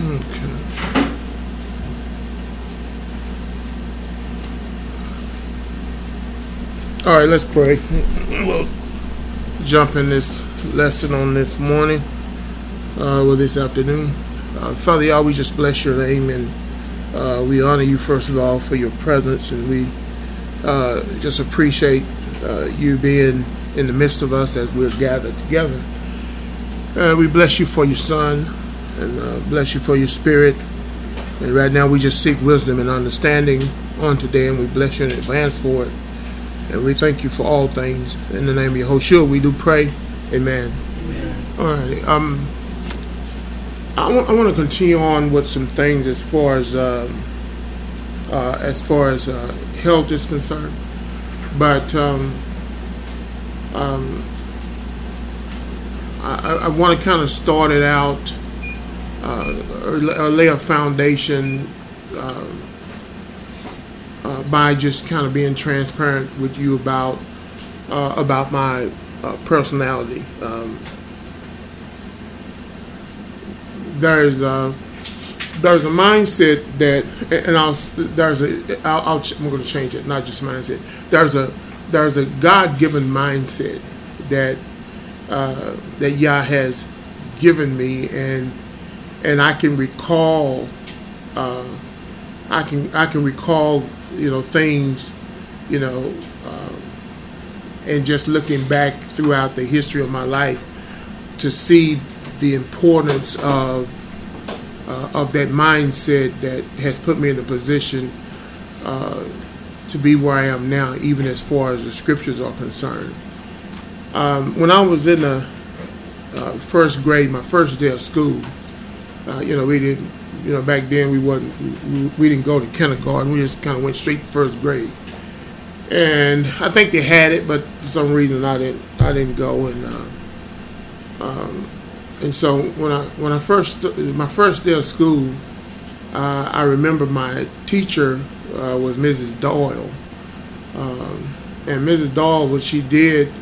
Okay. All right, let's pray. We'll jump in this lesson on this morning, or this afternoon. Father God, we just bless your name, and we honor you first of all for your presence, and we just appreciate you being in the midst of us as we're gathered together. We bless you for your Son, and bless you for your Spirit. And right now we just seek wisdom and understanding on today, and we bless you in advance for it. And we thank you for all things. In the name of Yahushua, we do pray. Amen. Amen. All right. I want to continue on with some things as far as health is concerned. But I want to kind of start it out, or lay a foundation. By just kind of being transparent with you about my personality. There's a mindset that, and I'm going to change it. Not just mindset. There's a God-given mindset that Yah has given me, and I can recall. I can recall, things, and just looking back throughout the history of my life to see the importance of that mindset that has put me in a position to be where I am now, even as far as the scriptures are concerned. When I was in the first grade, my first day of school, we didn't. Back then we didn't go to kindergarten. We just kind of went straight to first grade, and I think they had it, but for some reason I didn't go. And so when my first day of school, I remember my teacher was Mrs. Doyle, and Mrs. Doyle, what she did,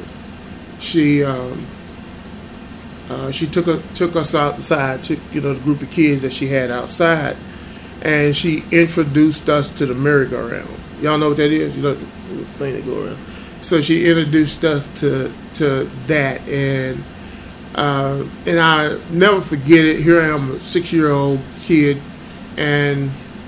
she took us outside, the group of kids that she had outside, and she introduced us to the merry-go-round. Y'all know what that is? The thing that go around. So she introduced us to that, and I never forget it. Here I am, a 6-year-old kid, and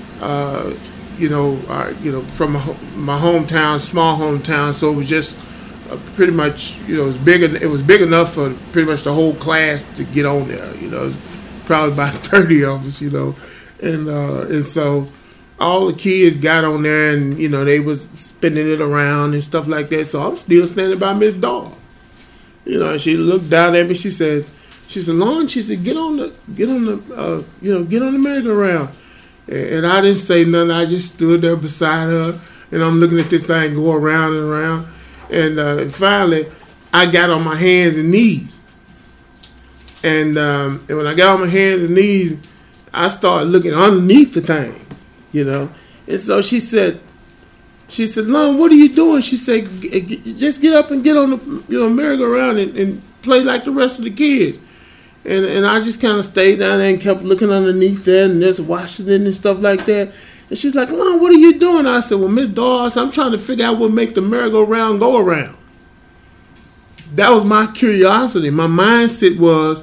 from my hometown, small hometown, so it was just. Pretty much, it was big enough for pretty much the whole class to get on there. It was probably about 30 of us, and so all the kids got on there, and they was spinning it around and stuff like that. So I'm still standing by Miss Dahl. And she looked down at me. She said, "Lauren," she said, get on the merry-go-round." And I didn't say nothing. I just stood there beside her, and I'm looking at this thing go around and around. And finally, I got on my hands and knees. And when I got on my hands and knees, I started looking underneath the thing, And so she said, "Lon, what are you doing?" She said, "Just get up and get on the merry-go-round and play like the rest of the kids." And I just kind of stayed down there and kept looking underneath there and just watching it and stuff like that. And she's like, "Mom, what are you doing?" I said, "Well, Miss Dawes, I'm trying to figure out what make the merry-go-round go around." That was my curiosity. My mindset was,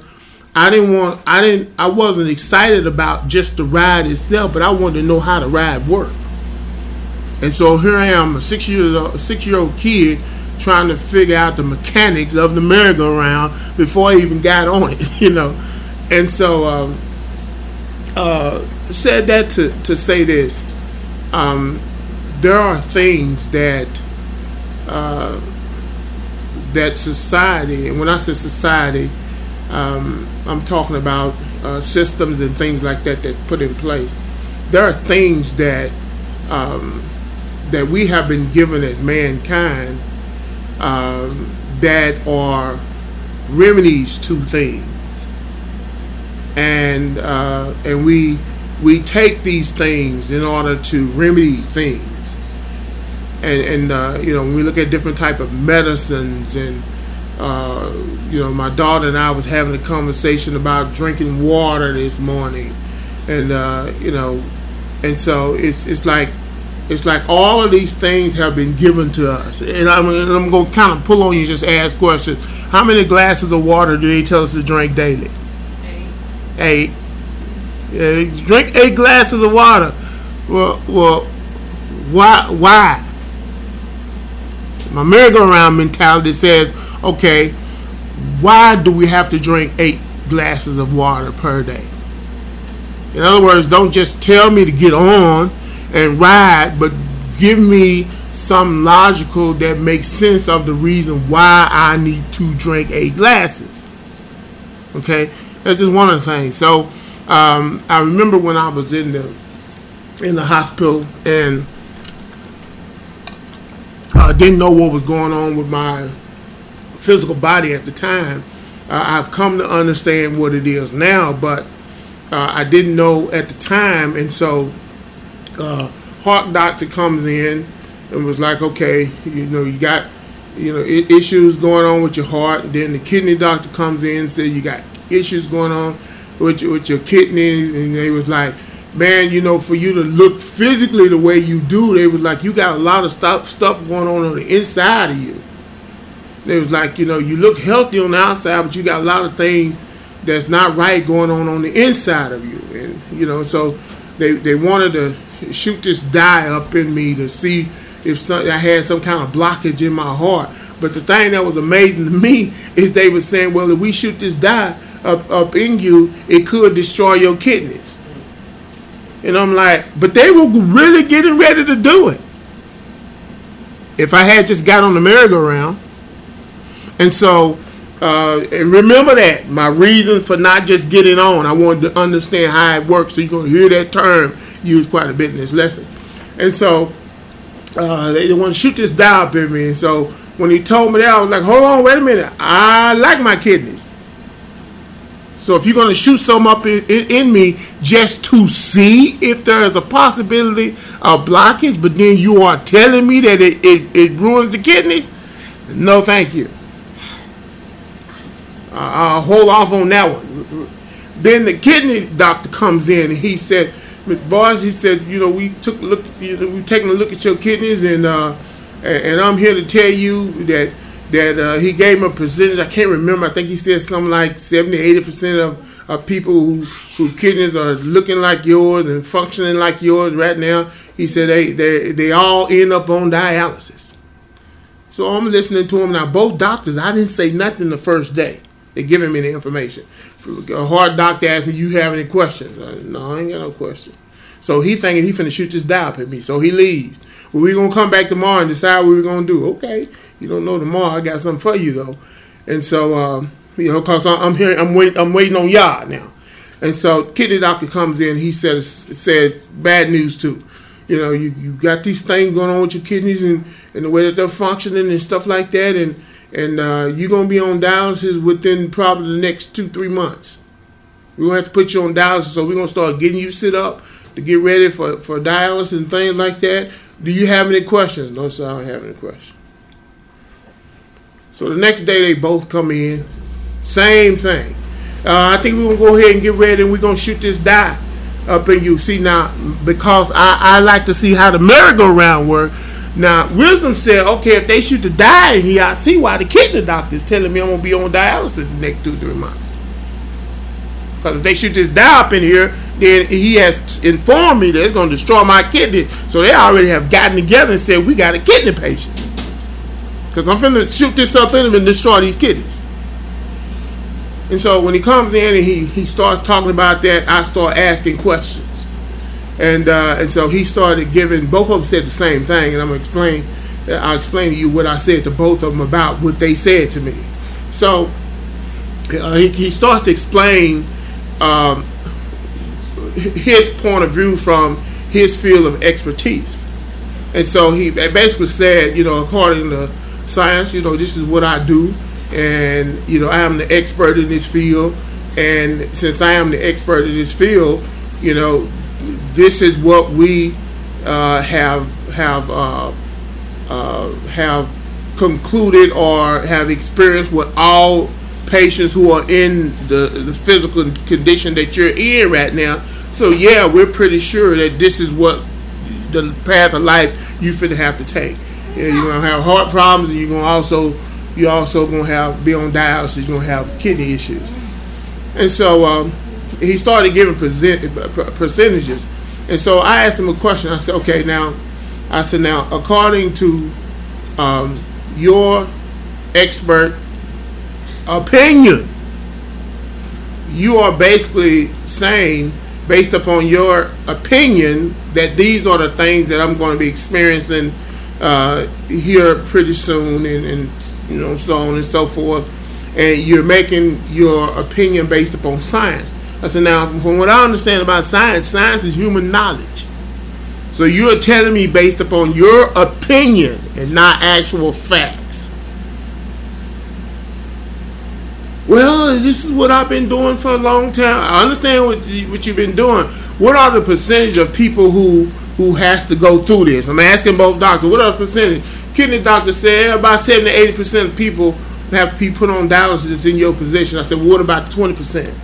I wasn't excited about just the ride itself, but I wanted to know how the ride worked. And so here I am, a 6-year-old kid, trying to figure out the mechanics of the merry-go-round before I even got on it, And so, said that to say this. There are things that society, and when I say society, I'm talking about systems and things like that that's put in place. There are things that we have been given as mankind that are remedies to things, and we take these things in order to remedy things, and when we look at different type of medicines and My daughter and I was having a conversation about drinking water this morning, and and so it's like all of these things have been given to us, and I'm going to kind of pull on you, just ask questions. How many glasses of water do they tell us to drink daily? 8. Drink 8 glasses of water. Well, why? My merry-go-round mentality says, okay, why do we have to drink 8 glasses of water per day? In other words, don't just tell me to get on and ride, but give me some logical that makes sense of the reason why I need to drink 8 glasses. Okay, that's just one of the things. So I remember when I was in the hospital and I didn't know what was going on with my physical body at the time. I've come to understand what it is now, but I didn't know at the time, and so heart doctor comes in and was like, okay, you got issues going on with your heart. And then the kidney doctor comes in and said you got issues going on with your kidneys, and they was like, man, for you to look physically the way you do, they was like, you got a lot of stuff going on the inside of you. They was like, you look healthy on the outside, but you got a lot of things that's not right going on the inside of you. And so they wanted to shoot this dye up in me to see if I had some kind of blockage in my heart. But the thing that was amazing to me is they were saying, well, if we shoot this dye up in you, it could destroy your kidneys. And I'm like, but they were really getting ready to do it if I had just got on the merry-go-round. And so and remember that my reason for not just getting on, I wanted to understand how it works. So you're going to hear that term used quite a bit in this lesson. And so they want to shoot this dye up in me. And so when he told me that, I was like, hold on, wait a minute. I like my kidneys. So if you're going to shoot some up in me just to see if there is a possibility of blockage, but then you are telling me that it ruins the kidneys, no thank you. I'll hold off on that one. Then the kidney doctor comes in and he said, Mr. Boyce, he said, we've taken a look at your kidneys, and I'm here to tell you that he gave him a percentage. I can't remember. I think he said something like 70-80% of people whose kidneys are looking like yours and functioning like yours right now. He said they all end up on dialysis. So I'm listening to him now. Both doctors, I didn't say nothing the first day. They're giving me the information. A heart doctor asked me, you have any questions? No, I ain't got no question. So he thinking he finna shoot this dye up at me. So he leaves. Well, we're going to come back tomorrow and decide what we're going to do. Okay. You don't know tomorrow. I got something for you, though. And so, because I'm here, I'm waiting on y'all now. And so kidney doctor comes in. He said bad news, too. You got these things going on with your kidneys and the way that they're functioning and stuff like that. And you're going to be on dialysis within probably the next 2-3 months. We're going to have to put you on dialysis, so we're going to start getting you set up to get ready for dialysis and things like that. Do you have any questions? No, sir, I don't have any questions. So the next day they both come in. Same thing. I think we're going to go ahead and get ready, and we're going to shoot this dye up in you. See, now, because I like to see how the merry-go-round works. Now, wisdom said, okay, if they shoot the dye in here, I see why the kidney doctor is telling me I'm going to be on dialysis the next 2-3 months. Because if they shoot this dye up in here, then he has informed me that it's going to destroy my kidney. So they already have gotten together and said, we got a kidney patient. Because I'm finna shoot this up in him and destroy these kidneys. And so when he comes in and he starts talking about that, I start asking questions. And so he started giving, both of them said the same thing, and I'll explain to you what I said to both of them about what they said to me. So he starts to explain his point of view from his field of expertise. And so he basically said, according to science, this is what I do, and I am the expert in this field, and since I am the expert in this field, this is what we have concluded or have experienced with all patients who are in the physical condition that you're in right now. So yeah, we're pretty sure that this is what the path of life you finna have to take. You're gonna have heart problems, and you're also gonna be on dialysis. You're gonna have kidney issues. And so he started giving percentages. And so I asked him a question. I said, okay, now according to your expert opinion, you are basically saying, based upon your opinion, that these are the things that I'm going to be experiencing here pretty soon, and so on and so forth. And you're making your opinion based upon science. I said, now, from what I understand about science, science is human knowledge. So you're telling me based upon your opinion and not actual facts. Well, this is what I've been doing for a long time. I understand what you've been doing. What are the percentage of people who has to go through this? I'm asking both doctors. What are the percentage? Kidney doctor said about 70 to 80% of people have to be put on dialysis in your position. I said, well, what about 20%?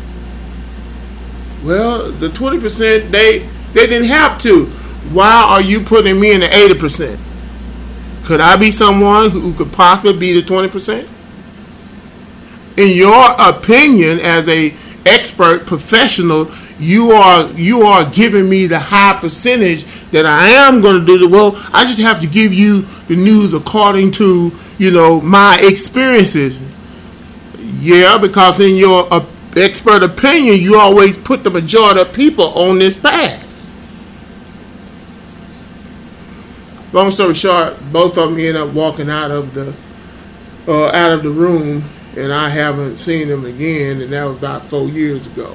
Well, the 20%, they didn't have to. Why are you putting me in the 80%? Could I be someone who could possibly be the 20%? In your opinion, as a expert professional, you are giving me the high percentage that I am going to do. Well, I just have to give you the news according to my experiences. Yeah, because in your expert opinion, you always put the majority of people on this path. Long story short, both of them end up walking out of the room, and I haven't seen them again, and that was about 4 years ago.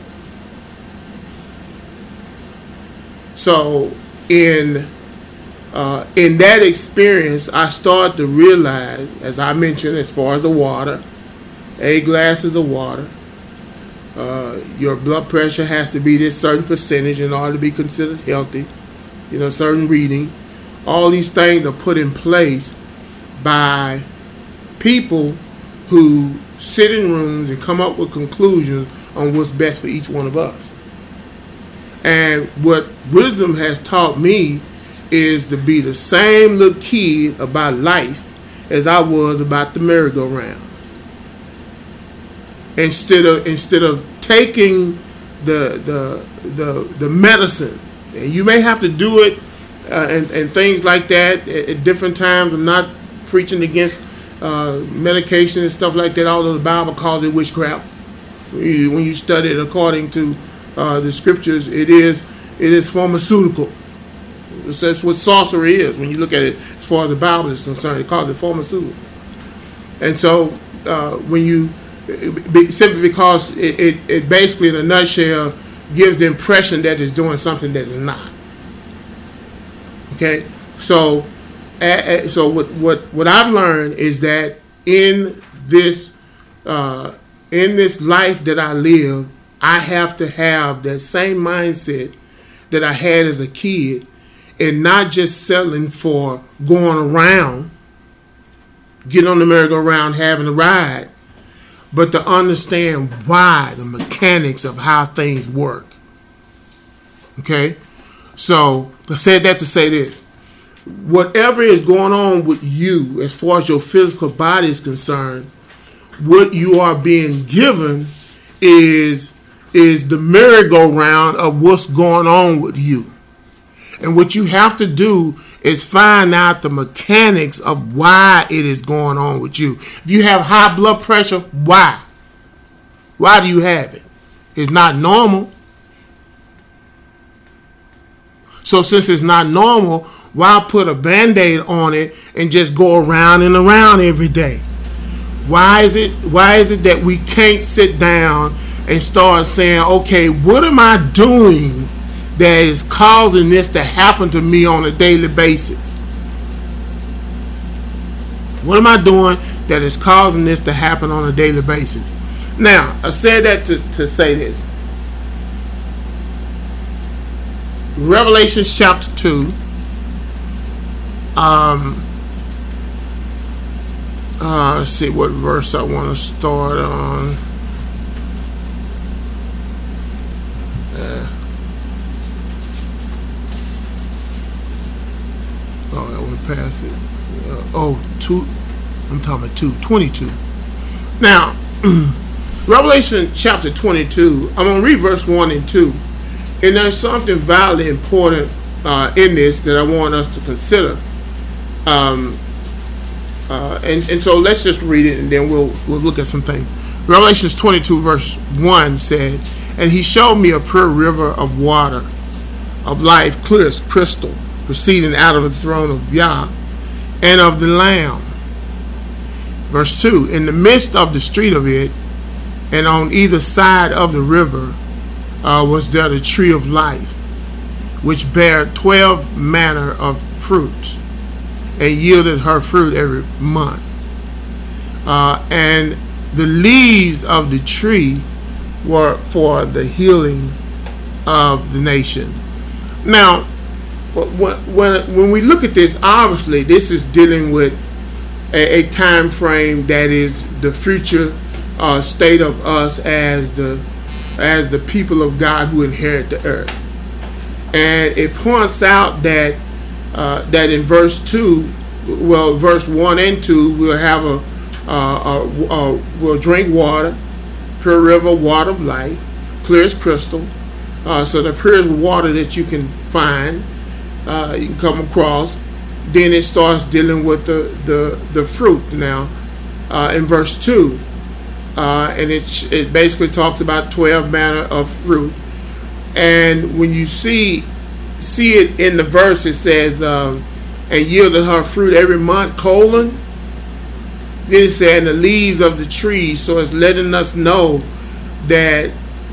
So in that experience, I started to realize, as I mentioned, as far as the water, 8 glasses of water, your blood pressure has to be this certain percentage in order to be considered healthy, certain reading. All these things are put in place by people who sit in rooms and come up with conclusions on what's best for each one of us. And what wisdom has taught me is to be the same little kid about life as I was about the merry-go-round. Instead of taking the medicine, and you may have to do it and things like that at different times. I'm not preaching against medication and stuff like that, although the Bible calls it witchcraft. When you study it according to the scriptures, it is pharmaceutical. That's what sorcery is. When you look at it as far as the Bible is concerned, it calls it pharmaceutical. And so simply because it basically, in a nutshell, gives the impression that it's doing something that it's not. Okay, so what I've learned is that in this life that I live, I have to have that same mindset that I had as a kid, and not just settling for going around, getting on the merry-go-round, having a ride, but to understand why, the mechanics of how things work. Okay? So, I said that to say this. Whatever is going on with you, as far as your physical body is concerned, what you are being given is the merry-go-round of what's going on with you. And what you have to do is find out the mechanics of why it is going on with you. If you have high blood pressure, why? Why do you have it? It's not normal. So since it's not normal, why put a Band-Aid on it and just go around and around every day? Why is it that we can't sit down and start saying, okay, what am I doing that is causing this to happen to me on a daily basis? What am I doing that is causing this to happen on a daily basis? Now, I said that to say this. Revelation chapter 2, Let's see what verse I want to start on. I went past it. I'm talking about 22. Now, Revelation chapter 22, I'm going to read verse 1 and 2. And there's something vitally important in this that I want us to consider. And so let's just read it and then we'll look at some things. Revelation 22 verse 1 said, "And he showed me a pure river of water of life, clear as crystal, proceeding out of the throne of Yah and of the Lamb." Verse 2, "In the midst of the street of it, and on either side of the river, was there the tree of life, which bare 12 manner of fruits, and yielded her fruit every month. And the leaves of the tree were for the healing of the nation." Now, when we look at this, obviously this is dealing with a time frame that is the future state of us as the people of God who inherit the earth. And it points out that in verse 2, verse 1 and 2, we'll have we'll drink water, pure river, water of life, clear as crystal. So the purest water that you can find, you can come across. Then it starts dealing with the fruit now in verse 2. And it basically talks about 12 manner of fruit. And when you see it in the verse, it says, "And yielded her fruit every month, colon." Then it said, "And the leaves of the trees." So it's letting us know that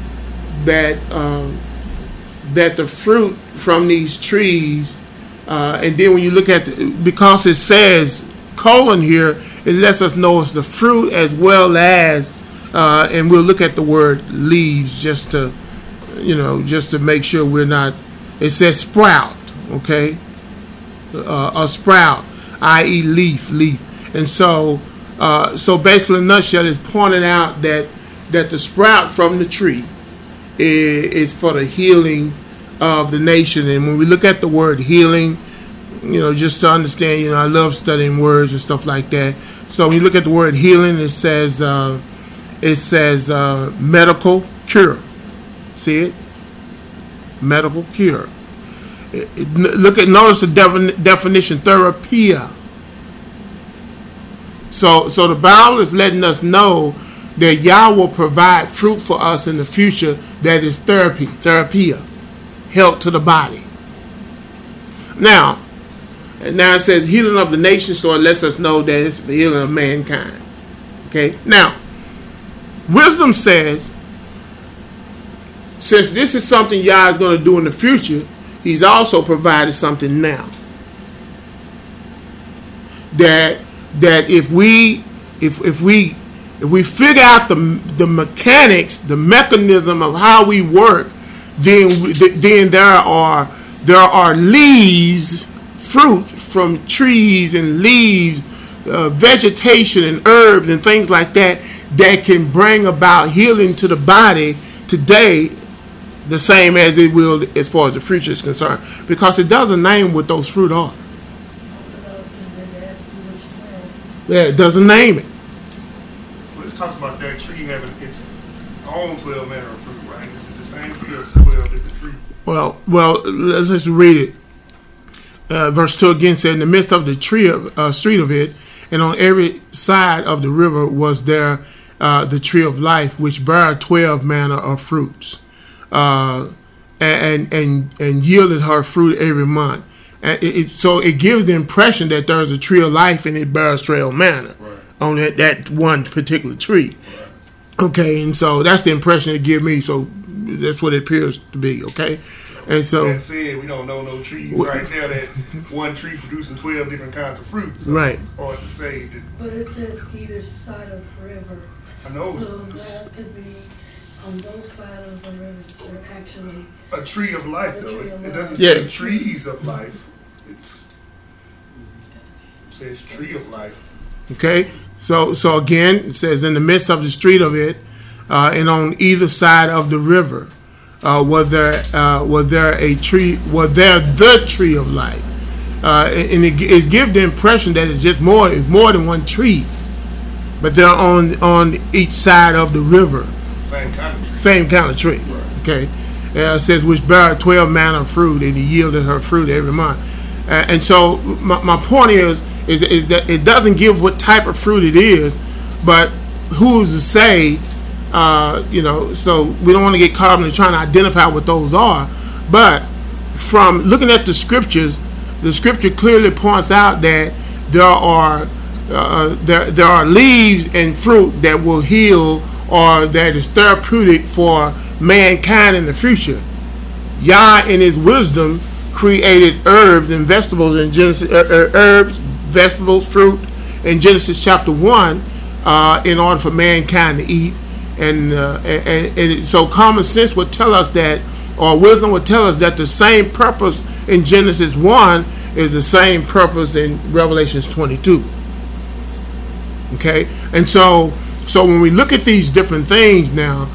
the fruit from these trees, and then when you look at because it says colon here, it lets us know it's the fruit as well as, and we'll look at the word leaves just to make sure we're not. It says sprout, okay, a sprout, i.e. leaf, and so basically, in a nutshell, it's pointing out that the sprout from the tree is for the healing of the nation. And when we look at the word healing, just to understand, I love studying words and stuff like that. So when you look at the word healing, it says medical cure. See it? Medical cure. Notice the definition, therapia. So the Bible is letting us know that Yah will provide fruit for us in the future that is therapia, help to the body. Now it says healing of the nation, so it lets us know that it's the healing of mankind. Okay. Now, wisdom says, since this is something Yah is going to do in the future, He's also provided something now. That if we figure out the mechanics, the mechanism of how we work, then there are leaves, fruit from trees and leaves, vegetation and herbs and things like that can bring about healing to the body today, the same as it will as far as the future is concerned, because it doesn't name what those fruit are. Yeah, it doesn't name it. Well, it talks about that tree having its own 12 manner of fruit, right? Is it the same tree or 12 different trees? Well, let's just read it. Verse 2 again said, "In the midst of the street of it, and on every side of the river was there the tree of life, which bare 12 manner of fruits, and yielded her fruit every month." So it gives the impression that there is a tree of life and it bears 12 manner on that one particular tree. Okay, and so that's the impression it gives me. So that's what it appears to be. Okay, and so that said, we don't know no trees right there that one tree producing 12 different kinds of fruit. So right. It's hard to say that. But it says either side of the river. I know. So that could be on both sides of the river. They're actually a tree of life, though. It doesn't Yeah. say trees of life. It says tree of life. Okay, So again, it says in the midst of the street of it, and on either side of the river, was there the tree of life, and it gives the impression that it's more than one tree, but they're on each side of the river. Same kind of tree. Right. Okay. It says which bare 12 manner of fruit, and he yielded her fruit every month. And so my point is that it doesn't give what type of fruit it is, but who's to say, so we don't want to get caught up in trying to identify what those are. But from looking at the scripture clearly points out that there are leaves and fruit that will heal or that is therapeutic for mankind in the future. Yah in his wisdom created herbs and vegetables in Genesis, vegetables, fruit in Genesis chapter 1 in order for mankind to eat. And so common sense would tell us that, or wisdom would tell us that the same purpose in Genesis 1 is the same purpose in Revelations 22. Okay? And so when we look at these different things now,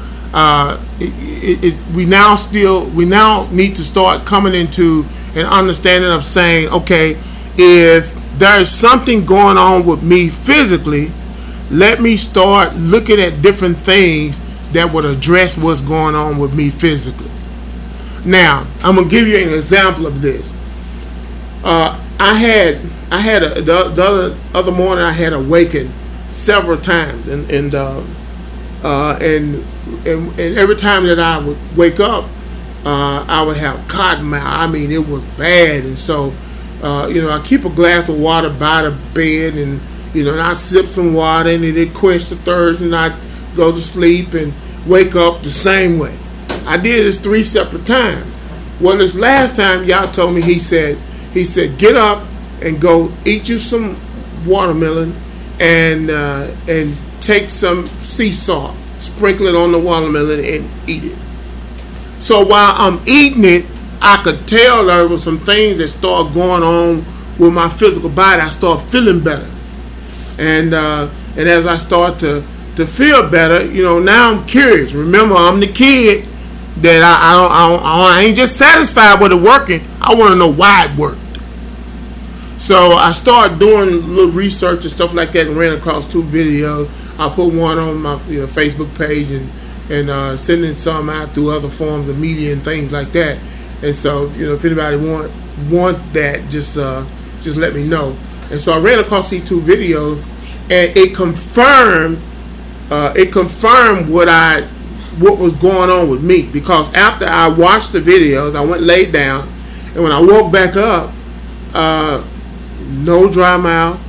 we now need to start coming into an understanding of saying, okay, if there is something going on with me physically, let me start looking at different things that would address what's going on with me physically. Now, I'm gonna give you an example of this. The other morning I had awakened several times, and every time that I would wake up, I would have cotton mouth. I mean, it was bad. And so, I keep a glass of water by the bed, and and I sip some water, and it quenched the thirst, and I go to sleep and wake up the same way. I did this 3 separate times. Well, this last time, y'all told me, he said, get up and go eat you some watermelon, and take some sea salt, sprinkle it on the watermelon, and eat it. So while I'm eating it, I could tell there was some things that started going on with my physical body. I started feeling better, and as I start to feel better, now I'm curious. Remember, I'm the kid that I ain't just satisfied with it working. I want to know why it worked. So I started doing a little research and stuff like that, and ran across 2 videos. I put one on my Facebook page, and sending some out through other forms of media and things like that. And so if anybody want that, just let me know. And so I ran across these 2 videos, and it confirmed what was going on with me, because after I watched the videos, I went laid down, and when I woke back up, no dry mouth,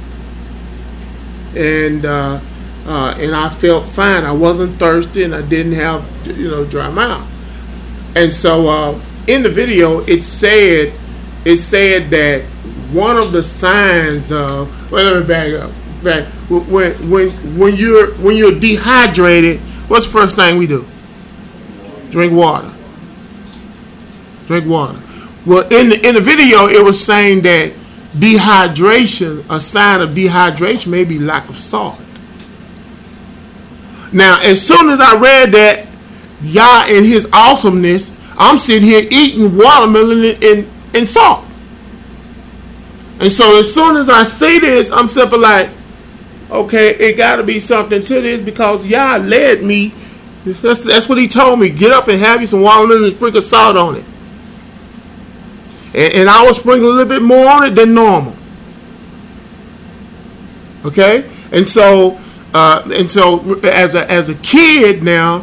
and I felt fine. I wasn't thirsty, and I didn't have dry mouth. And so in the video, it said that one of the signs of let me back up. When you're dehydrated, what's the first thing we do? Drink water. Drink water. Well, in the video, it was saying that dehydration, a sign of dehydration, may be lack of salt. Now, as soon as I read that, Yah in his awesomeness, I'm sitting here eating watermelon and salt. And so as soon as I see this, I'm simply like, okay, it got to be something to this, because Yah led me. That's what he told me. Get up and have you some watermelon and sprinkle salt on it. And I was sprinkling a little bit more on it than normal. Okay? And so as a kid now,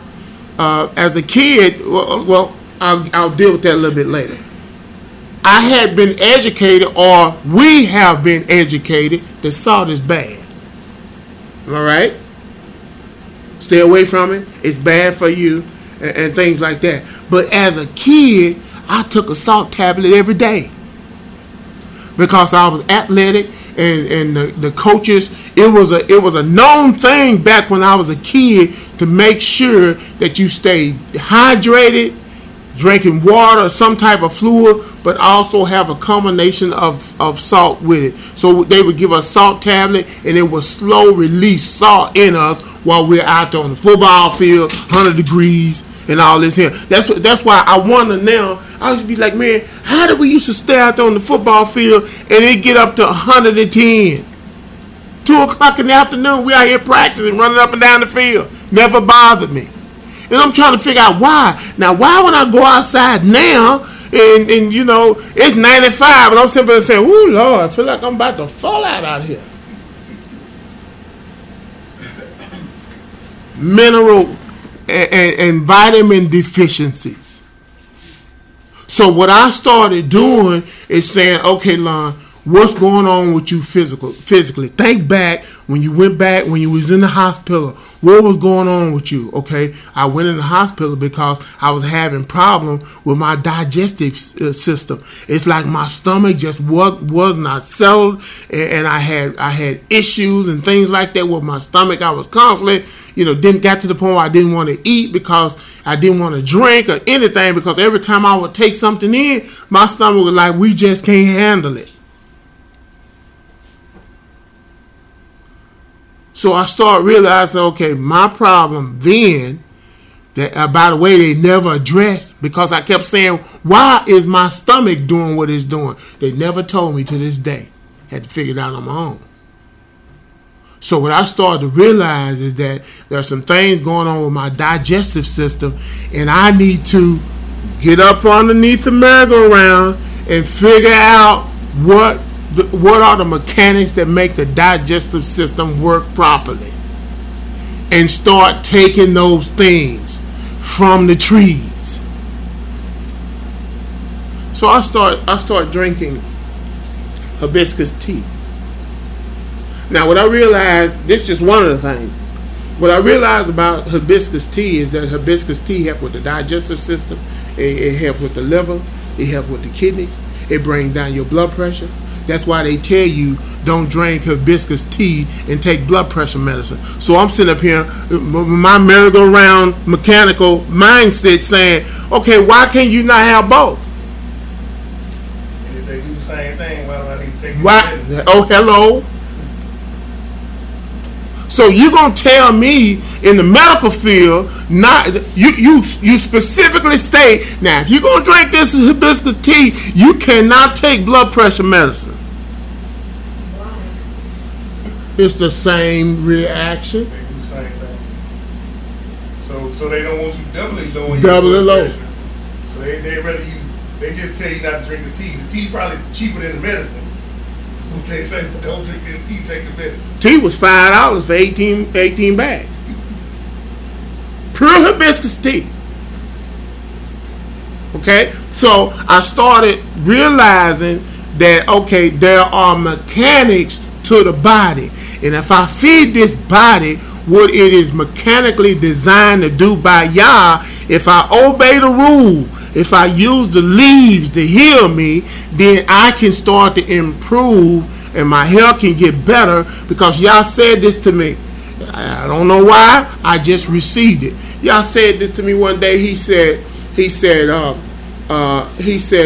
well, I'll deal with that a little bit later. I had been educated, or we have been educated, that salt is bad. Am I right? Stay away from it. It's bad for you, and things like that. But as a kid, I took a salt tablet every day, because I was athletic, and the coaches, it was a known thing back when I was a kid to make sure that you stayed hydrated, drinking water or some type of fluid, but also have a combination of salt with it. So they would give us salt tablet, and it would slow release salt in us while we're out there on the football field, 100 degrees, and all this here. That's why I wonder now. I used to be like, man, how did we used to stay out there on the football field and it get up to 110? 2 o'clock in the afternoon, we out here practicing, running up and down the field. Never bothered me. And I'm trying to figure out why. Now, why would I go outside now and you know, it's 95 and I'm simply saying, ooh, Lord, I feel like I'm about to fall out here. Mineral and vitamin deficiencies. So what I started doing is saying, okay, Lon, what's going on with you physically? Think back when you was in the hospital. What was going on with you? Okay, I went in the hospital because I was having problem with my digestive system. It's like my stomach just was not settled, and I had issues and things like that with my stomach. I was constantly, didn't get to the point where I didn't want to eat because I didn't want to drink or anything, because every time I would take something in, my stomach was like, we just can't handle it. So I started realizing, okay, my problem then, that by the way, they never addressed, because I kept saying, why is my stomach doing what it's doing? They never told me to this day. Had to figure it out on my own. So what I started to realize is that there are some things going on with my digestive system, and I need to get up underneath the merry-go-round and figure out what are the mechanics that make the digestive system work properly, and start taking those things from the trees. So I start drinking hibiscus tea. Now what I realized, this is just one of the things, what I realized about hibiscus tea is that hibiscus tea helps with the digestive system, it helps with the liver, it helps with the kidneys, it brings down your blood pressure. That's why they tell you don't drink hibiscus tea and take blood pressure medicine. So I'm sitting up here, my merry-go-round mechanical mindset saying, okay, why can't you not have both? And if they do the same thing, why do I need to take medicine? Oh, hello. So you're going to tell me in the medical field, not you specifically state, now if you're going to drink this hibiscus tea, you cannot take blood pressure medicine. It's the same reaction. They do the same thing. So they don't want you doubly low in your blood low. pressure. So they rather they just tell you not to drink the tea. The tea probably cheaper than the medicine. They say, don't drink this tea, take the medicine. Tea was $5 for 18 bags. Pure hibiscus tea. Okay? So I started realizing that, okay, there are mechanics to the body. And if I feed this body what it is mechanically designed to do by Yah, if I obey the rule, if I use the leaves to heal me, then I can start to improve and my health can get better, because Yah said this to me. I don't know why, I just received it. Yah said this to me one day. He said, I'm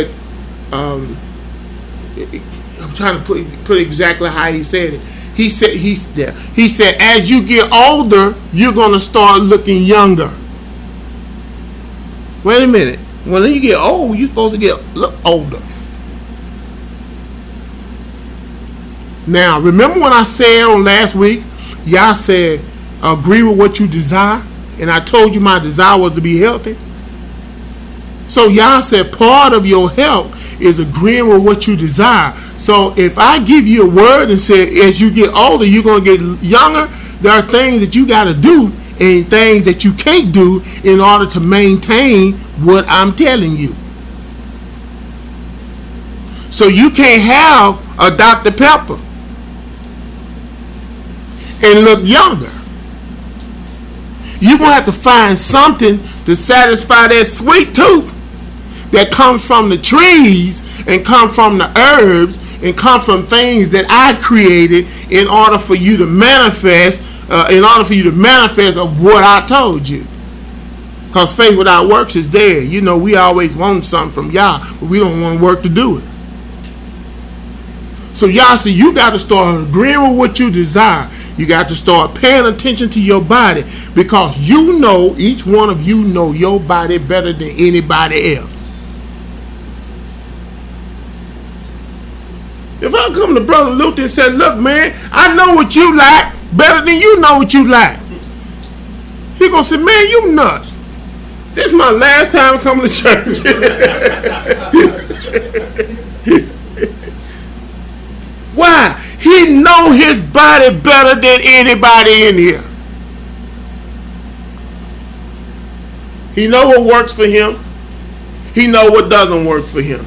trying to put exactly how he said it. He said, as you get older, you're going to start looking younger. Wait a minute. When you get old, you're supposed to look older. Now, remember when I said on last week, Yah said, agree with what you desire? And I told you my desire was to be healthy. So Yah said part of your health is agreeing with what you desire. So if I give you a word and say, as you get older, you're going to get younger, there are things that you got to do and things that you can't do in order to maintain what I'm telling you. So you can't have a Dr. Pepper and look younger. You're going to have to find something to satisfy that sweet tooth that comes from the trees and come from the herbs and come from things that I created in order for you to manifest, of what I told you. Because faith without works is dead. You know, we always want something from y'all, but we don't want to work to do it. So y'all see, you got to start agreeing with what you desire. You got to start paying attention to your body, because you know, each one of you know your body better than anybody else. If I come to Brother Luther and say, look, man, I know what you like better than you know what you like, he gonna say, man, you nuts. This is my last time coming to church. Why? He know his body better than anybody in here. He know what works for him. He know what doesn't work for him.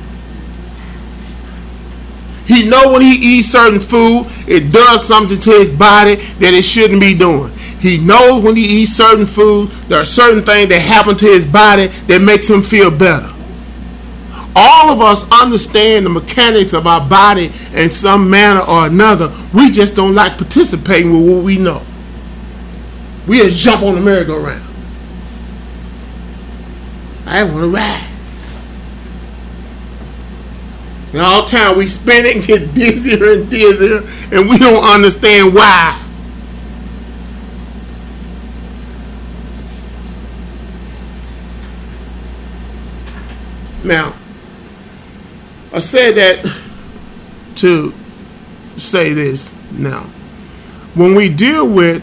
He know when he eats certain food, it does something to his body that it shouldn't be doing. He knows when he eats certain food, there are certain things that happen to his body that makes him feel better. All of us understand the mechanics of our body in some manner or another. We just don't like participating with what we know. We just jump on the merry-go-round. I want to ride. And all the time we spin it and get dizzier and dizzier, and we don't understand why. Now, I said that to say this now. When we deal with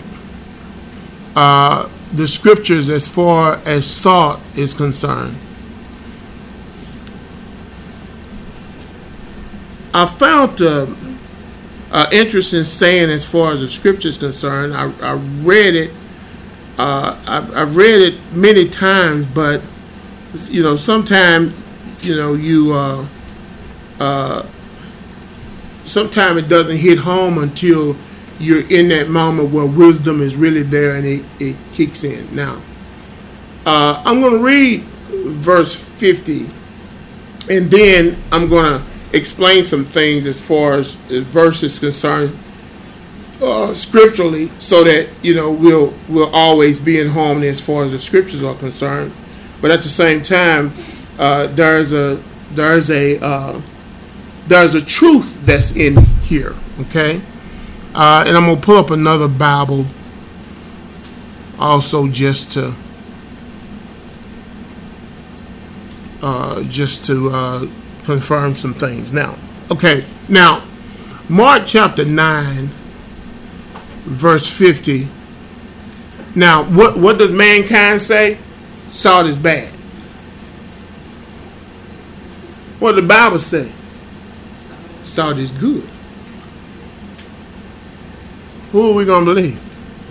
the scriptures as far as salt is concerned, I found an interesting saying as far as the scripture is concerned. I read it. I've read it many times, but you know, sometimes sometimes it doesn't hit home until you're in that moment where wisdom is really there and it kicks in. Now, I'm going to read verse 50, and then I'm going to explain some things as far as the verse is concerned scripturally, so that we'll always be in harmony as far as the scriptures are concerned. But at the same time, there's a truth that's in here, okay? And I'm gonna pull up another Bible also just to confirm some things. Now, okay, now Mark chapter 9, verse 50. Now, what does mankind say? Salt is bad. What does the Bible say? Salt is good. Who are we going to believe?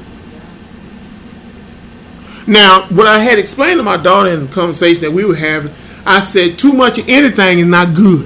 Now, what I had explained to my daughter in the conversation that we were having, I said too much of anything is not good.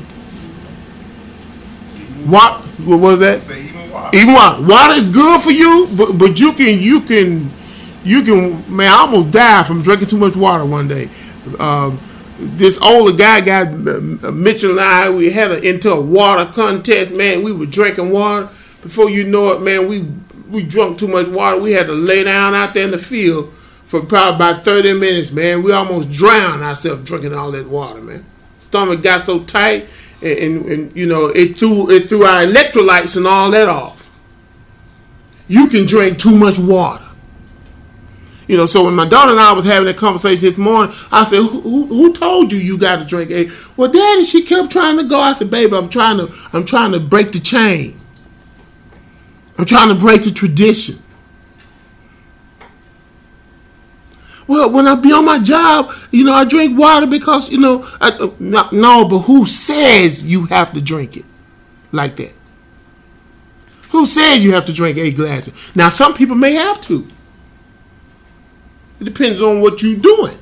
What was that? Say even water. Even water. Water is good for you, but you can. Man, I almost died from drinking too much water one day. This older guy, Mitchell and I, we had into a water contest. Man, we were drinking water. Before you know it, man, we drunk too much water. We had to lay down out there in the field for probably about 30 minutes, man. We almost drowned ourselves drinking all that water, man. Stomach got so tight, and it threw our electrolytes and all that off. You can drink too much water. So when my daughter and I was having that conversation this morning, I said, who told you got to drink? Well, Daddy, she kept trying to go. I said, baby, I'm trying to break the chain. I'm trying to break the tradition. Well, when I be on my job, I drink water because, no, but who says you have to drink it like that? Who says you have to drink 8 glasses? Now, some people may have to. It depends on what you're doing.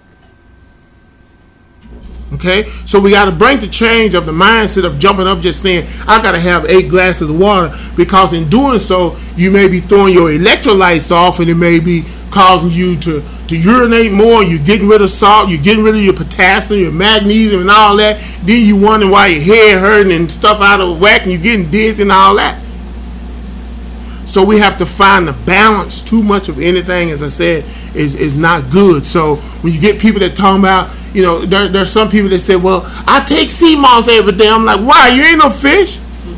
Okay? So we got to bring the change of the mindset of jumping up just saying, I got to have 8 glasses of water, because in doing so, you may be throwing your electrolytes off, and it may be causing you to urinate more. You're getting rid of salt. You're getting rid of your potassium, your magnesium, and all that. Then you wondering why your head hurting and stuff out of whack, and you're getting dizzy and all that. So we have to find the balance. Too much of anything, as I said, is not good. So when you get people that talk about, there's some people that say, well, I take sea moss every day. I'm like, why? You ain't no fish.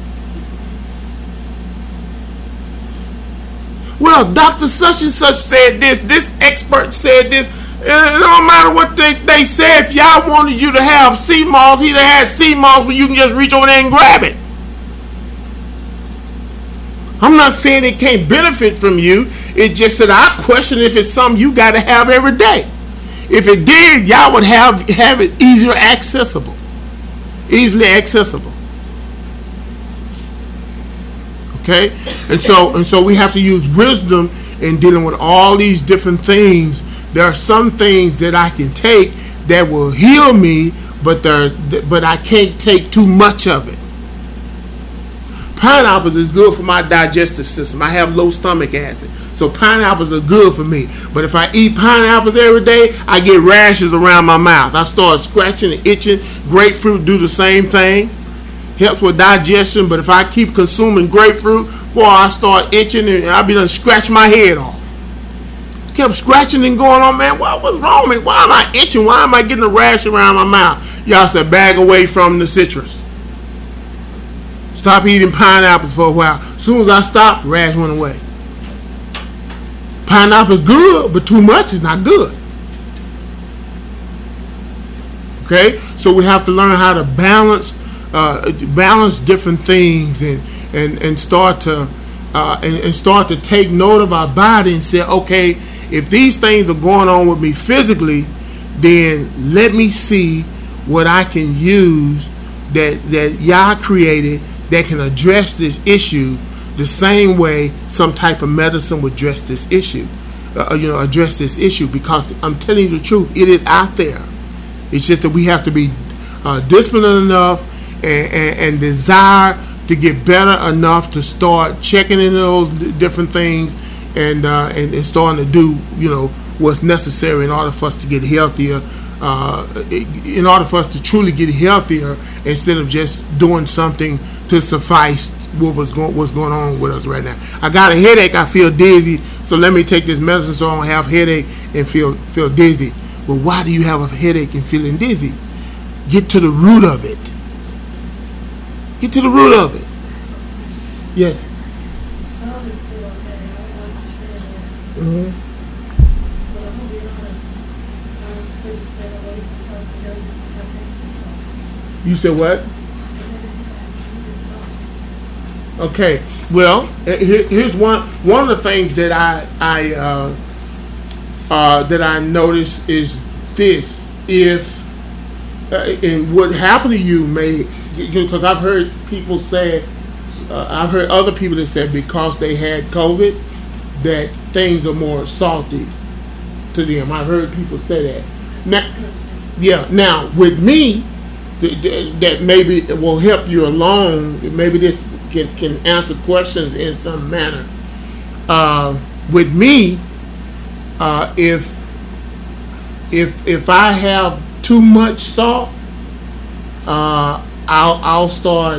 Well, Dr. Such and Such said this expert said this. It don't matter what they say. If y'all wanted you to have sea moss, he'd have had sea moss where you can just reach over there and grab it. I'm not saying it can't benefit from you. It's just that I question if it's something you got to have every day. If it did, y'all would have it easily accessible. Okay? And so we have to use wisdom in dealing with all these different things. There are some things that I can take that will heal me, but I can't take too much of it. Pineapples is good for my digestive system. I have low stomach acid, so pineapples are good for me. But if I eat pineapples every day, I get rashes around my mouth. I start scratching and itching. Grapefruit do the same thing. Helps with digestion, but if I keep consuming grapefruit, boy, I start itching and I'll be done scratch my head off. Kept scratching and going on, man. What's wrong with me? Why am I itching? Why am I getting a rash around my mouth? Y'all said bag away from the citrus. Stop eating pineapples for a while. As soon as I stopped, rash went away. Pineapple's good, but too much is not good. Okay? So we have to learn how to balance different things and start to take note of our body and say, okay, if these things are going on with me physically, then let me see what I can use that Yah created that can address this issue the same way some type of medicine would address this issue. Because I'm telling you the truth, it is out there. It's just that we have to be disciplined enough and desire to get better enough to start checking into those different things and starting to do what's necessary in order for us to get healthier. In order for us to truly get healthier, instead of just doing something to suffice what's going on with us right now. I got a headache. I feel dizzy, so let me take this medicine so I don't have headache and feel dizzy. Well, why do you have a headache and feeling dizzy? Get to the root of it. Get to the root of it. Yes. Some is still okay. I understand that. Mm-hmm. But I'm gonna be honest. I'm pretty stay away from something that I taste the salt. You said what? Because everything I eat is salt. Okay. Well, here's one of the things that I noticed is this: and what happened to you may, because I've heard people say, I've heard other people that said because they had COVID that things are more salty to them. I've heard people say that. Now with me, that maybe it will help you along. Maybe this can answer questions in some manner. With me, if I have too much salt, I'll start.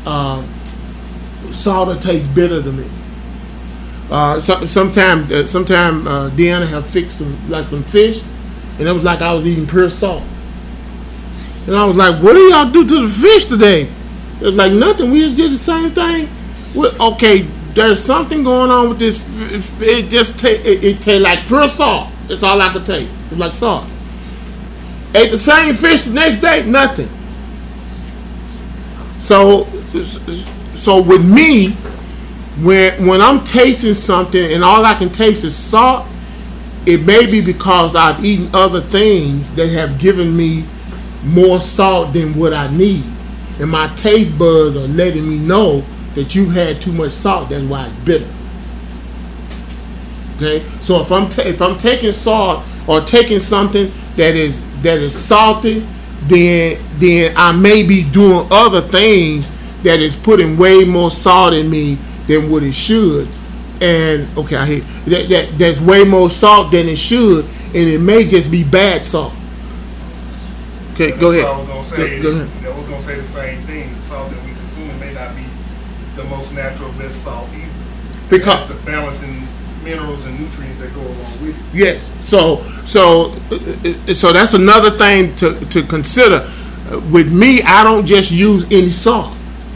Salt will taste bitter to me. Sometime Deanna have fixed some fish, and it was like I was eating pure salt. And I was like, "What do y'all do to the fish today?" It was like nothing. We just did the same thing. Okay, there's something going on with this. It just tastes like pure salt. That's all I could taste. It's like salt. Ate the same fish the next day, nothing. So with me, when I'm tasting something and all I can taste is salt, it may be because I've eaten other things that have given me more salt than what I need, and my taste buds are letting me know that you had too much salt. That's why it's bitter. Okay, so if I'm taking salt or taking something that is salty, then I may be doing other things that is putting way more salt in me than what it should. And okay, I hear that's way more salt than it should, and it may just be bad salt. Okay, go ahead. I was gonna say. Go ahead. I was gonna say the same thing. The salt that we consume may not be the most natural, best salt either. because the balancing minerals and nutrients that go along with it. yes. So that's another thing to consider. With me, I don't just use any salt.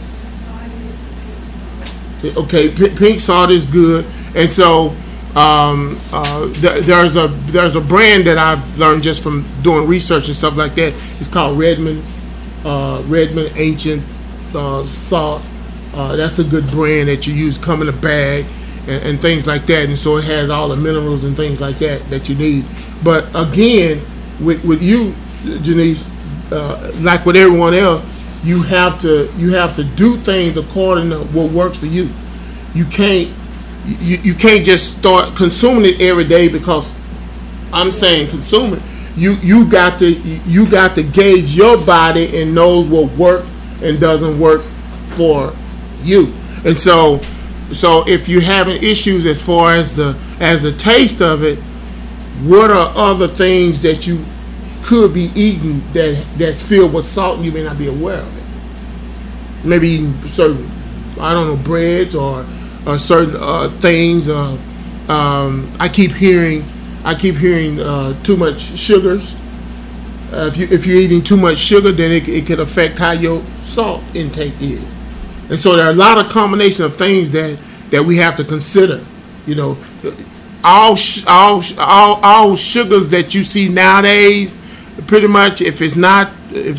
Okay, pink salt is good, and so there's a brand that I've learned just from doing research and stuff like that. It's called Redmond Ancient Salt. That's a good brand that you use, come in a bag and things like that, and so it has all the minerals and things like that you need. But again, with you, Janice, like with everyone else, you have to do things according to what works for you. You can't just start consuming it every day because I'm saying consume it. You got to gauge your body and knows what works and doesn't work for you. And so if you're having issues as far as the taste of it, what are other things that you could be eating that's filled with salt and you may not be aware of it? Maybe eating certain, I don't know, breads or certain things. I keep hearing too much sugars. If you're eating too much sugar, then it can affect how your salt intake is. And so there are a lot of combination of things that we have to consider. You know, all sugars that you see nowadays, pretty much, if it's not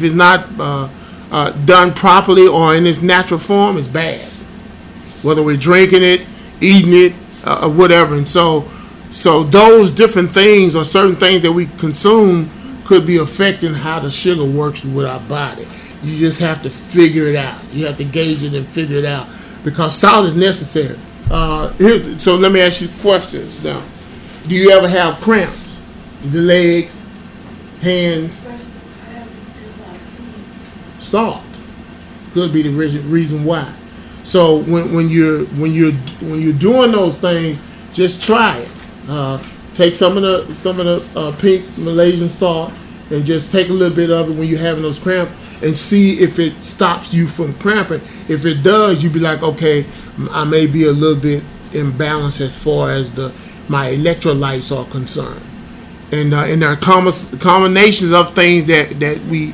done properly or in its natural form, is bad. Whether we're drinking it, eating it, or whatever. And so those different things or certain things that we consume could be affecting how the sugar works with our body. You just have to figure it out. You have to gauge it and figure it out because salt is necessary. So let me ask you questions now. Do you ever have cramps? The legs, hands? Salt could be the reason why. So when you're doing those things, just try it. Take some of the pink Malaysian salt and just take a little bit of it when you're having those cramps and see if it stops you from cramping. If it does, you'd be like, okay, I may be a little bit imbalanced as far as my electrolytes are concerned. And there are combinations of things that we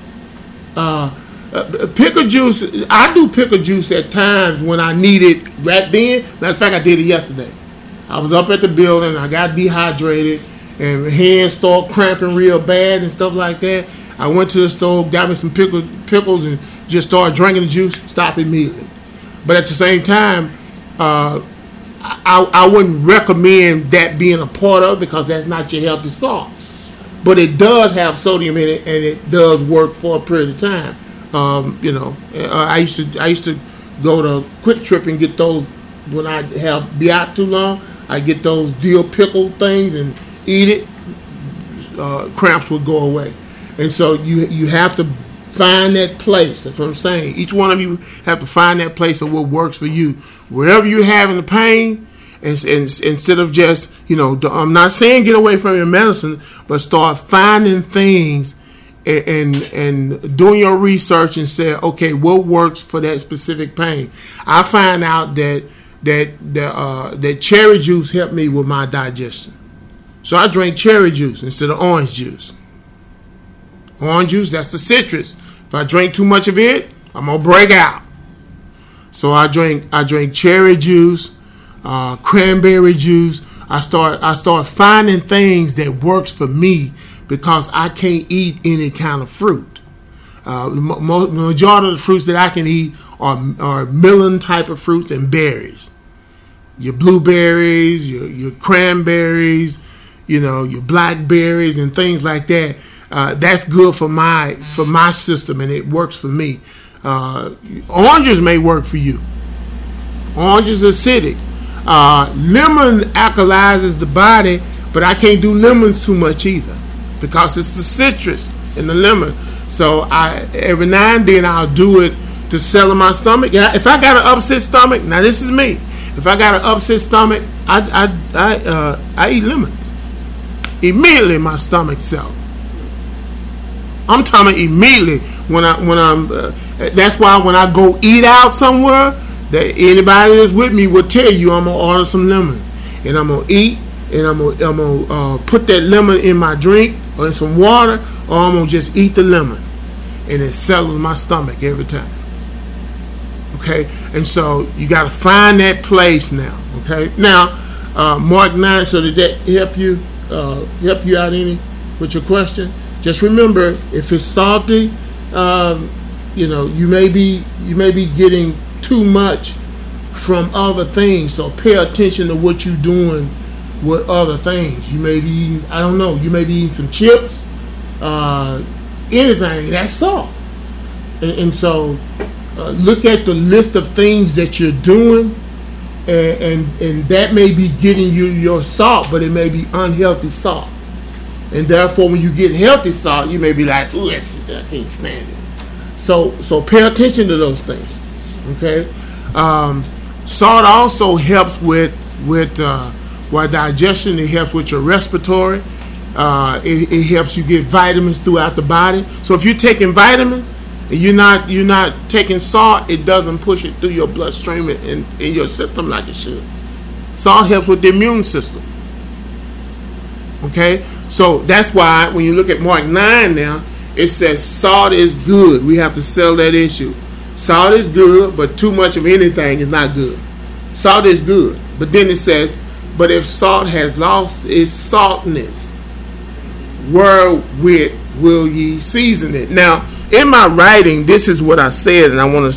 pickle juice. I do pickle juice at times when I need it right then. Matter of fact, I did it yesterday. I was up at the building, I got dehydrated, and my hands started cramping real bad and stuff like that. I went to the store, got me some pickles, and just started drinking the juice. Stopped immediately. But at the same time, I wouldn't recommend that being a part of it because that's not your healthy salt. But it does have sodium in it, and it does work for a period of time. I used to go to Quick Trip and get those when I be out too long. I get those dill pickle things and eat it. Cramps will go away. And so you have to find that place. That's what I'm saying. Each one of you have to find that place of what works for you. Wherever you're having the pain, and instead of just, I'm not saying get away from your medicine, but start finding things and doing your research and say, okay, what works for that specific pain? I find out that cherry juice helped me with my digestion. So I drink cherry juice instead of orange juice. Orange juice, that's the citrus. If I drink too much of it, I'm gonna break out. So I drink cherry juice, cranberry juice. I start finding things that works for me because I can't eat any kind of fruit. The majority of the fruits that I can eat are melon type of fruits and berries. Your blueberries, your cranberries, your blackberries and things like that. That's good for my system, and it works for me. Oranges may work for you. Oranges are acidic. Lemon alkalizes the body, but I can't do lemons too much either because it's the citrus in the lemon. So every now and then I'll do it to settle my stomach. If I got an upset stomach, now this is me. If I got an upset stomach, I eat lemons. Immediately my stomach settles. I'm talking immediately when I'm. That's why when I go eat out somewhere, That anybody that's with me will tell you I'm gonna order some lemons, and I'm gonna eat, and I'm gonna put that lemon in my drink or in some water, or I'm gonna just eat the lemon, and it settles my stomach every time. Okay, and so you got to find that place now. Okay, now Mark 9. So did that help you out any with your question? Just remember, if it's salty, you may be getting too much from other things. So pay attention to what you're doing with other things. You may be eating, I don't know, you may be eating some chips, anything, that's salt. And so look at the list of things that you're doing, and that may be getting you your salt, but it may be unhealthy salt. And therefore, when you get healthy salt, you may be like, ooh, I can't stand it. So pay attention to those things. Okay, salt also helps with digestion. It helps with your respiratory. It helps you get vitamins throughout the body. So if you're taking vitamins and you're not taking salt, it doesn't push it through your bloodstream and in your system like it should. Salt helps with the immune system. Okay, so that's why when you look at Mark 9 now, it says salt is good. We have to settle that issue. Salt is good, but too much of anything is not good. Salt is good, but then it says, but if salt has lost its saltness, wherewith will ye season it? Now, in my writing, this is what I said, and I want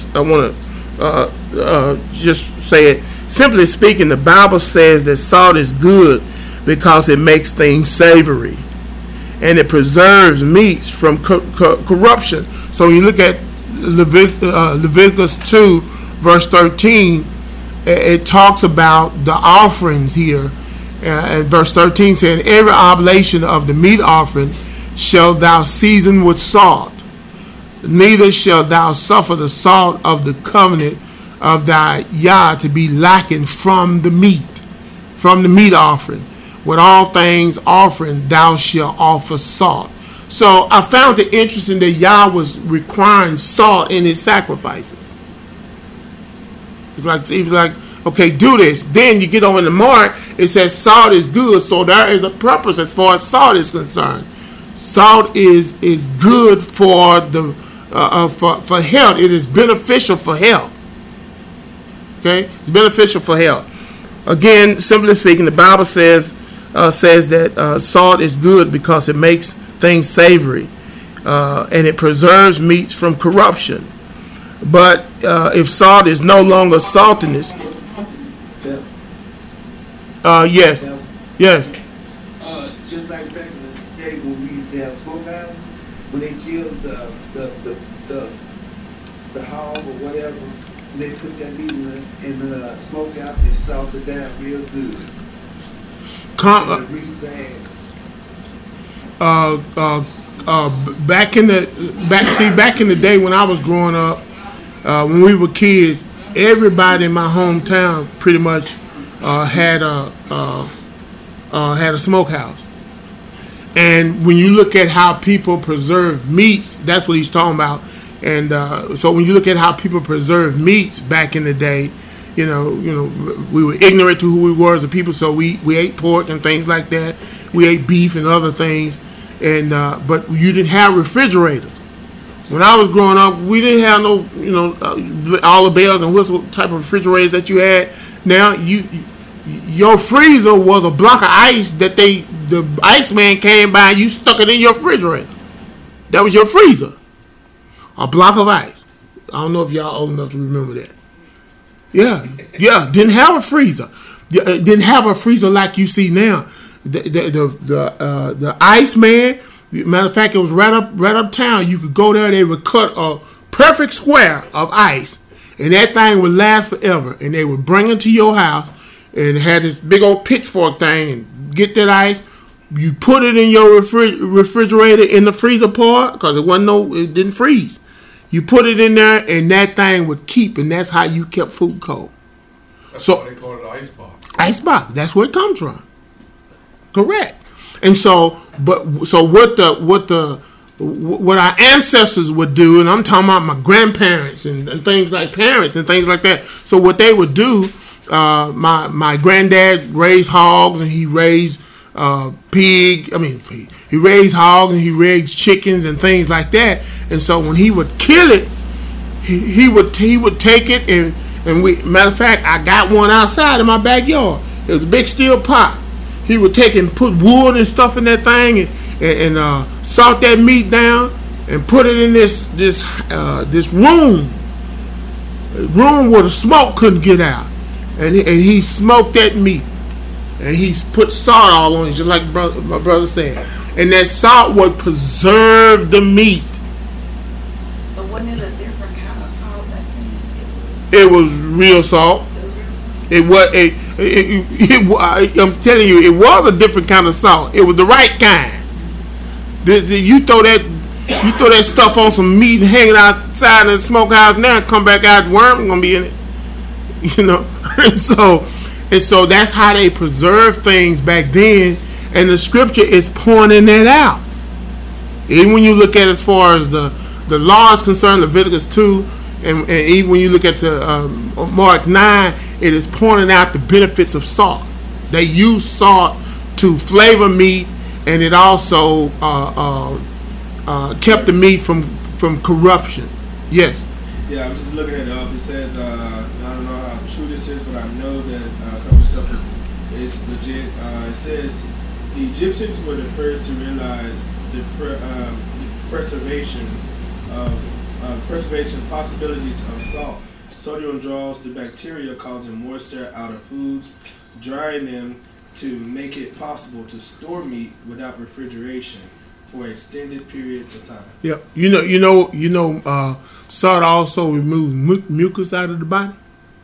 to just say it. Simply speaking, the Bible says that salt is good because it makes things savory, and it preserves meats from corruption. So when you look at Leviticus 2, verse 13, it talks about the offerings here. And verse 13 saying, every oblation of the meat offering shalt thou season with salt, neither shalt thou suffer the salt of the covenant of thy Yah to be lacking from the meat offering. With all things offering, thou shalt offer salt. So I found it interesting that Yah was requiring salt in his sacrifices. He was like, okay, do this. Then you get over the Mark, it says salt is good. So there is a purpose as far as salt is concerned. Salt is good for the for health. It is beneficial for health. Okay, it's beneficial for health. Again, simply speaking, the Bible says that salt is good because it makes things savory, and it preserves meats from corruption. But if salt is no longer saltiness, yes. Just like back in the day when we used to have smokehouses, when they killed the hog or whatever, they put that meat in the smokehouse and they salted down real good. Back in the day when I was growing up, when we were kids, everybody in my hometown pretty much had a smokehouse. And when you look at how people preserve meats, that's what he's talking about. And so when you look at how people preserve meats back in the day, you know, we were ignorant to who we were as a people, so we ate pork and things like that. We ate beef and other things, and but you didn't have refrigerators. When I was growing up, we didn't have no, all the bells and whistle type of refrigerators that you had. Now your freezer was a block of ice that the Iceman came by and you stuck it in your refrigerator. That was your freezer. A block of ice. I don't know if y'all old enough to remember that. Yeah. Didn't have a freezer. Didn't have a freezer like you see now. The Iceman. Matter of fact, it was right uptown. You could go there. They would cut a perfect square of ice, and that thing would last forever. And they would bring it to your house, and had this big old pitchfork thing, and get that ice. You put it in your refrigerator in the freezer part because it didn't freeze. You put it in there, and that thing would keep, and that's how you kept food cold. That's why they call it an icebox. Icebox. That's where it comes from. Correct. And so, what the what our ancestors would do, and I'm talking about my grandparents and things like parents and things like that. So what they would do, my granddad raised hogs and he raised he raised hogs and he raised chickens and things like that. And so when he would kill it, he would take it and matter of fact, I got one outside in my backyard. It was a big steel pot. He would take and put wood and stuff in that thing and salt that meat down and put it in this room where the smoke couldn't get out, and he smoked that meat and he put salt all on it, just like my brother said, and that salt would preserve the meat. But wasn't it a different kind of salt back then? It was real salt. I'm telling you, it was a different kind of salt. It was the right kind. You throw that stuff on some meat hanging outside in the smokehouse now, and come back out, worm gonna be in it. You know, and so that's how they preserved things back then, and the scripture is pointing that out. Even when you look at as far as the law is concerned, Leviticus 2, and even when you look at the Mark 9, it is pointing out the benefits of salt. They use salt to flavor meat, and it also kept the meat from corruption. Yes. Yeah, I'm just looking it up. It says, I don't know how true this is, but I know that some of the stuff is legit. It says the Egyptians were the first to realize the preservation possibilities of salt. Sodium draws the bacteria causing moisture out of foods, drying them to make it possible to store meat without refrigeration for extended periods of time. Yeah, salt also removes mucus out of the body.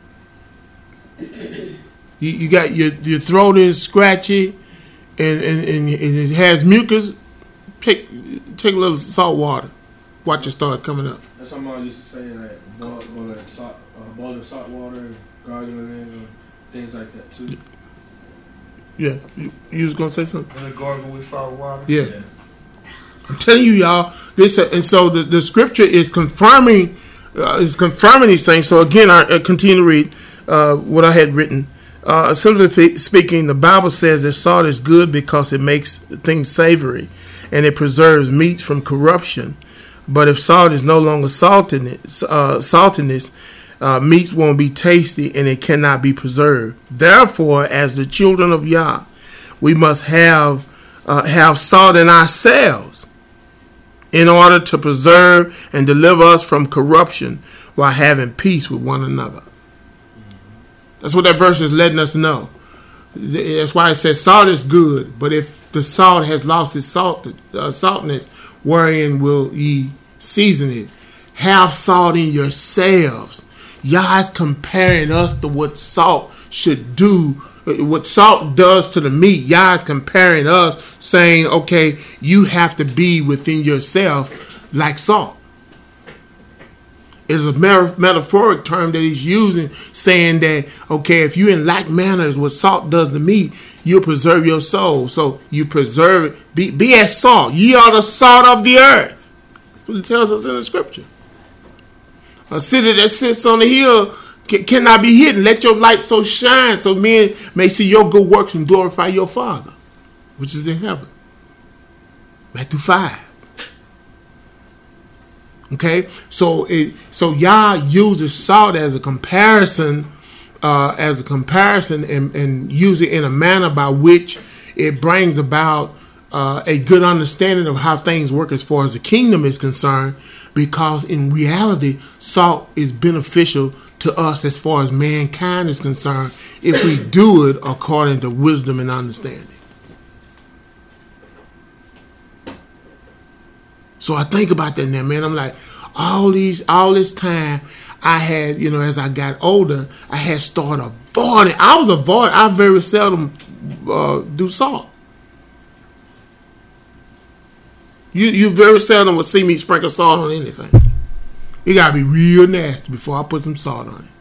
You got your throat is scratchy, and it has mucus. Take a little salt water. Watch it start coming up. That's what Mom used to say, like boiling salt water, and gargling it, or things like that too. Yeah, you was gonna say something? And gargle with salt water. Yeah. I'm telling you, y'all, this, and so the scripture is confirming these things. So again, I continue to read what I had written. Simply speaking, the Bible says that salt is good because it makes things savory, and it preserves meats from corruption. But if salt is no longer saltiness, meats won't be tasty and it cannot be preserved. Therefore, as the children of Yah, we must have salt in ourselves in order to preserve and deliver us from corruption while having peace with one another. That's what that verse is letting us know. That's why it says salt is good, but if the salt has lost its saltness, wherein will ye season it? Have salt in yourselves. Yah is comparing us to what salt should do, what salt does to the meat. Yah is comparing us, saying, okay, you have to be within yourself like salt. It's a metaphoric term that he's using, saying that, okay, if you in like manner as what salt does to meat, you'll preserve your soul. So you preserve it. Be as salt. Ye are the salt of the earth. That's what it tells us in the scripture. A city that sits on the hill cannot be hidden. Let your light so shine so men may see your good works and glorify your Father, which is in heaven. Matthew 5. Okay, so Yah uses salt as a comparison, and use it in a manner by which it brings about a good understanding of how things work as far as the kingdom is concerned. Because in reality, salt is beneficial to us as far as mankind is concerned if we do it according to wisdom and understanding. So I think about that now, man. I'm like, all this time I had, as I got older, I had started avoiding. I very seldom do salt. You very seldom will see me sprinkle salt on anything. It gotta be real nasty before I put some salt on it.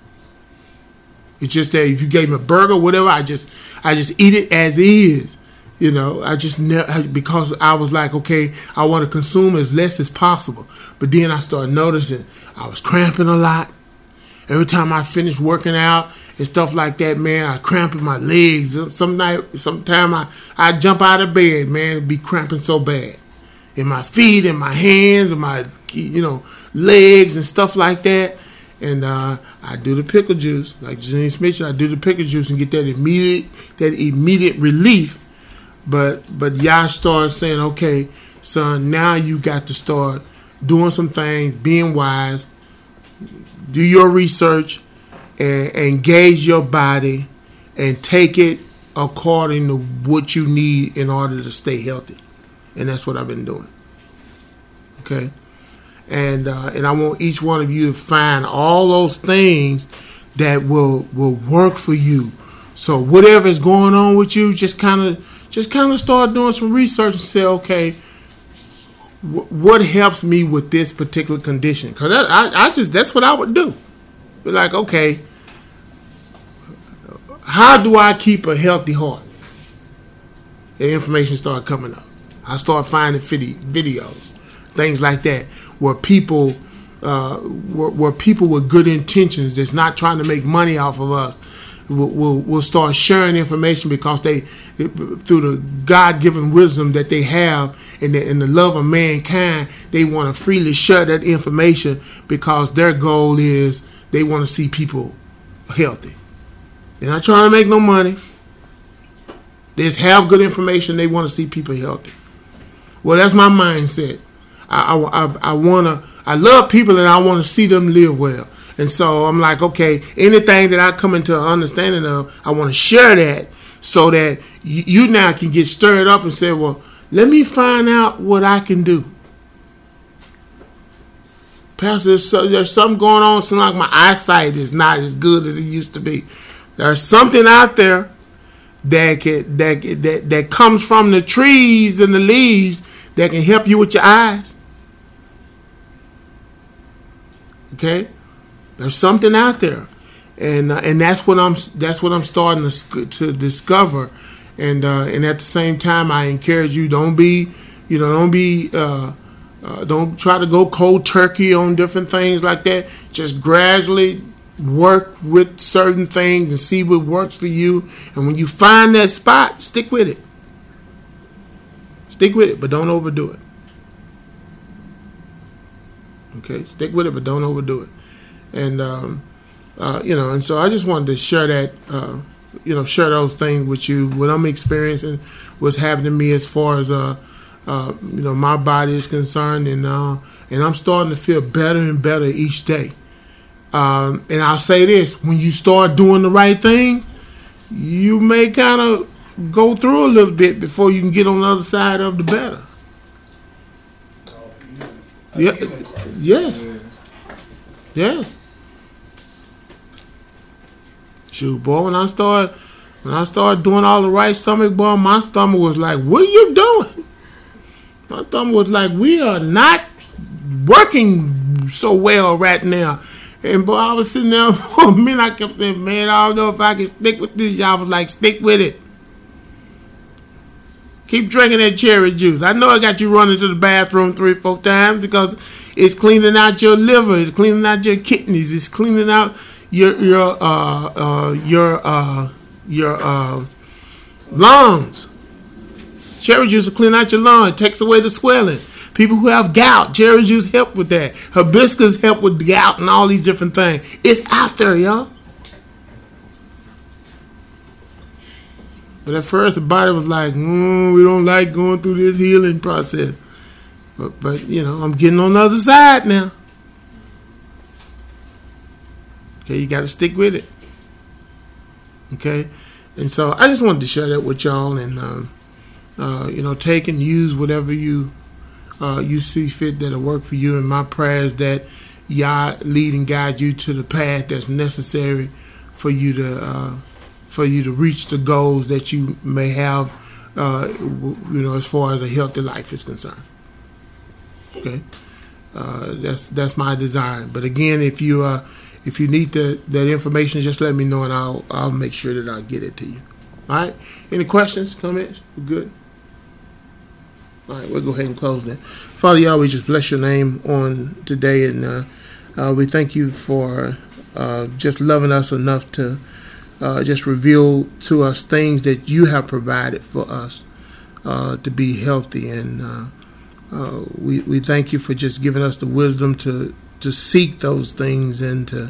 It's just that if you gave me a burger or whatever, I just eat it as is. You know, I just because I was like, okay, I want to consume as less as possible. But then I started noticing I was cramping a lot. Every time I finished working out and stuff like that, man, I cramp in my legs. Sometime I jump out of bed, man, it'd be cramping so bad. In my feet, in my hands, in my, legs and stuff like that. And I do the pickle juice, like Janine mentioned. I do the pickle juice and get that immediate relief. But y'all start saying, okay, son, now you got to start doing some things, being wise, do your research, and engage your body, and take it according to what you need in order to stay healthy. And that's what I've been doing. Okay? And I want each one of you to find all those things that will work for you. So whatever is going on with you, just kind of start doing some research and say, okay, what helps me with this particular condition? Because that's what I would do. Be like, okay, how do I keep a healthy heart? The information started coming up. I started finding videos, things like that, where people with good intentions, that's not trying to make money off of us, will start sharing information because they, through the God-given wisdom that they have and the love of mankind, they want to freely share that information because their goal is they want to see people healthy. They're not trying to make no money. They just have good information. They want to see people healthy. Well, that's my mindset. I love people and I want to see them live well. And so I'm like, okay, anything that I come into an understanding of, I want to share that so that you now can get stirred up and say, well, let me find out what I can do. Pastor, there's something going on. It's like my eyesight is not as good as it used to be. There's something out there that comes from the trees and the leaves that can help you with your eyes. Okay, there's something out there, and that's what I'm starting to discover, and at the same time, I encourage you, don't try to go cold turkey on different things like that. Just gradually work with certain things and see what works for you, and when you find that spot, stick with it. Stick with it, but don't overdo it. Okay, stick with it, but don't overdo it. And and so I just wanted to share that, share those things with you. What I'm experiencing, what's happening to me as far as my body is concerned, and I'm starting to feel better and better each day. And I'll say this: when you start doing the right things, you may kind of go through a little bit before you can get on the other side of the better. Yeah. Yes. Shoot, boy, when I started doing all the right stomach, boy, my stomach was like, what are you doing? My stomach was like, we are not working so well right now. And boy, I was sitting there for a minute, I kept saying, man, I don't know if I can stick with this. Y'all was like, stick with it. Keep drinking that cherry juice. I know I got you running to the bathroom 3 or 4 times because it's cleaning out your liver, it's cleaning out your kidneys, it's cleaning out your lungs. Cherry juice will clean out your lungs. It takes away the swelling. People who have gout, cherry juice help with that. Hibiscus help with gout and all these different things. It's out there, y'all. But at first, the body was like, we don't like going through this healing process. But I'm getting on the other side now. Okay, you got to stick with it. Okay? And so I just wanted to share that with y'all and, take and use whatever you see fit that'll work for you. And my prayer is that y'all lead and guide you to the path that's necessary for you to reach the goals that you may have, as far as a healthy life is concerned. Okay, that's my desire. But again, if you need that information, just let me know, and I'll make sure that I get it to you. All right. Any questions, comments? We're good. All right, we'll go ahead and close then. Father, Yahweh, we just bless your name on today, and we thank you for just loving us enough to just reveal to us things that you have provided for us to be healthy. And we thank you for just giving us the wisdom to seek those things and to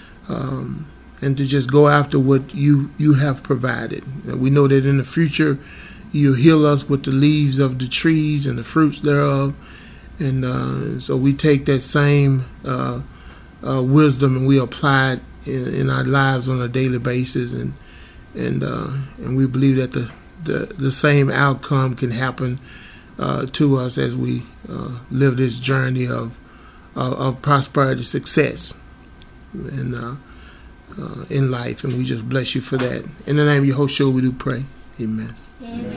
just go after what you have provided. And we know that in the future you heal us with the leaves of the trees and the fruits thereof. And so we take that same wisdom and we apply it in our lives on a daily basis. And we believe that the same outcome can happen to us as we live this journey of prosperity, success, and in life. And we just bless you for that. In the name of Yahushua, we do pray. Amen. Amen.